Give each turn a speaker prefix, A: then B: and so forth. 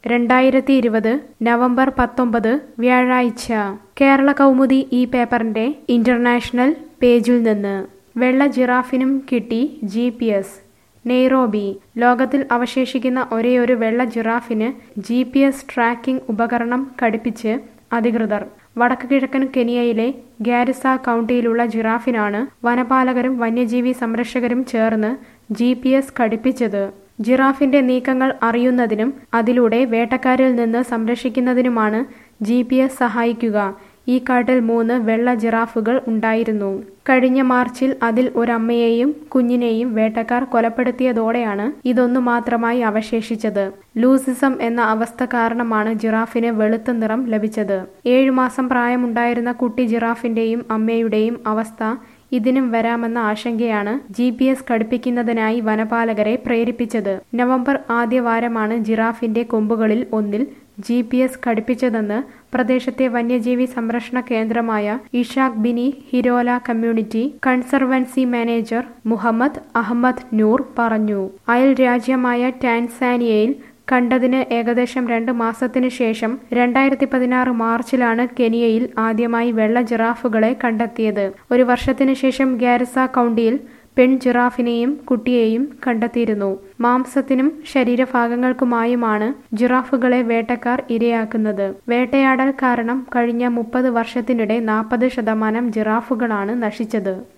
A: 2020 November 19 വ്യാഴാഴ്ച കേരള കൗമുദി ഈ പേപ്പറിന്റെ ഇന്റർനാഷണൽ പേജിൽ നിന്ന് വെള്ള ജിറാഫിനും കിട്ടി GPS. നെയ്റോബി. ലോകത്തിൽ അവശേഷിക്കുന്ന ഒരേയൊരു വെള്ള ജിറാഫിന് GPS ട്രാക്കിംഗ് ഉപകരണം ഘടിപ്പിച്ച് അധികൃതർ. വടക്കുകിഴക്കൻ കെനിയയിലെ ഗാരിസ കൗണ്ടിയിലുള്ള ജിറാഫിനാണ് വനപാലകരും വന്യജീവി സംരക്ഷകരും ചേർന്ന് GPS ഘടിപ്പിച്ചത്. ജിറാഫിന്റെ നീക്കങ്ങൾ അറിയുന്നതിനും അതിലൂടെ വേട്ടക്കാരിൽ നിന്ന് സംരക്ഷിക്കുന്നതിനുമാണ് GPS സഹായിക്കുക. ഈ കാട്ടിൽ 3 വെള്ള ജിറാഫുകൾ ഉണ്ടായിരുന്നു. കഴിഞ്ഞ മാർച്ചിൽ അതിൽ ഒരമ്മയെയും കുഞ്ഞിനെയും വേട്ടക്കാർ കൊലപ്പെടുത്തിയതോടെയാണ് ഇതൊന്നു മാത്രമായി അവശേഷിച്ചത്. ലൂസിസം എന്ന അവസ്ഥ കാരണമാണ് ജിറാഫിന് വെളുത്ത നിറം ലഭിച്ചത്. 7 മാസം പ്രായമുണ്ടായിരുന്ന കുട്ടി ജിറാഫിന്റെയും അമ്മയുടെയും അവസ്ഥ ഇതിനും വരാമെന്ന ആശങ്കയാണ് GPS ഘടിപ്പിക്കുന്നതിനായി വനപാലകരെ പ്രേരിപ്പിച്ചത്. നവംബർ ആദ്യവാരമാണ് ജിറാഫിന്റെ കൊമ്പുകളിൽ ഒന്നിൽ GPS ഘടിപ്പിച്ചതെന്ന് പ്രദേശത്തെ വന്യജീവി സംരക്ഷണ കേന്ദ്രമായ Ishaqbini Hirola community conservancy manager Mohamed Ahmed Noor പറഞ്ഞു. അയൽ രാജ്യമായ ടാൻസാനിയയിൽ കണ്ടതിന് ഏകദേശം 2 മാസത്തിനു ശേഷം 2016 മാർച്ചിലാണ് കെനിയയിൽ ആദ്യമായി വെള്ള ജിറാഫുകളെ കണ്ടെത്തിയത്. 1 വർഷത്തിനു ശേഷം ഗാരിസ കൗണ്ടിയിൽ പെൺ ജിറാഫിനെയും കുട്ടിയെയും കണ്ടെത്തിയിരുന്നു. മാംസത്തിനും ശരീരഭാഗങ്ങൾക്കുമായുമാണ് ജിറാഫുകളെ വേട്ടക്കാർ ഇരയാക്കുന്നത്. വേട്ടയാടൽ കാരണം കഴിഞ്ഞ 30 വർഷത്തിനിടെ 40% ജിറാഫുകളാണ് നശിച്ചത്.